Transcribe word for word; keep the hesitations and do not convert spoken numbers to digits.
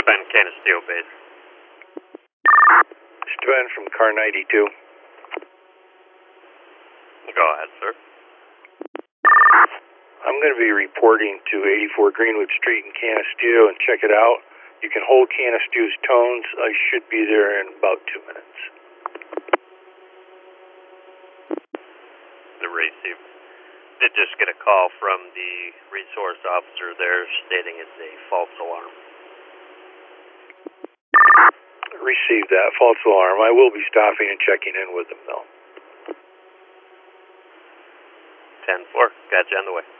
Ben Canisteo base. It's Ben from car ninety-two. Go ahead, sir. I'm going to be reporting to eighty-four Greenwood Street in Canisteo and check it out. You can hold Canisteo's tones. I should be there in about two minutes. The receive. Did just get a call from the resource officer there stating it's a false alarm. Received that. False alarm. I will be stopping and checking in with them, though. ten four. Got you on the way.